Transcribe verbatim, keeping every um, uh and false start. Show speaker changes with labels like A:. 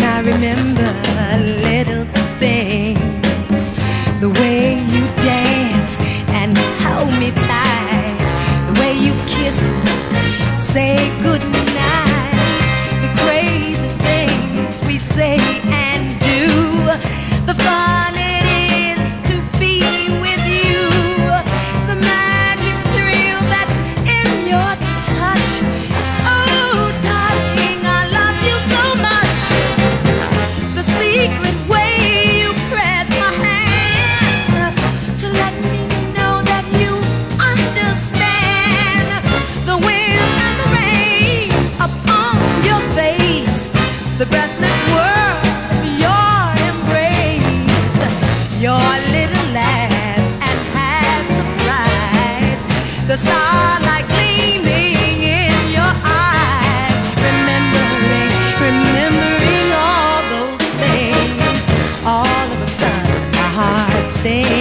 A: I remember little things, the way you dance and hold me tight, the way you kiss, say goodnight, the crazy things we say and do, the fun it is to be with you, the magic thrill that's in your touch. Oh, darling, I love you so much. The secret way you press my hand to let me know that you understand the wind and the rain upon your face, the breathless world of your embrace, your little laugh and half surprise, the starlight gleaming in your eyes, remembering, remembering all those things. All of a sudden my heart sings.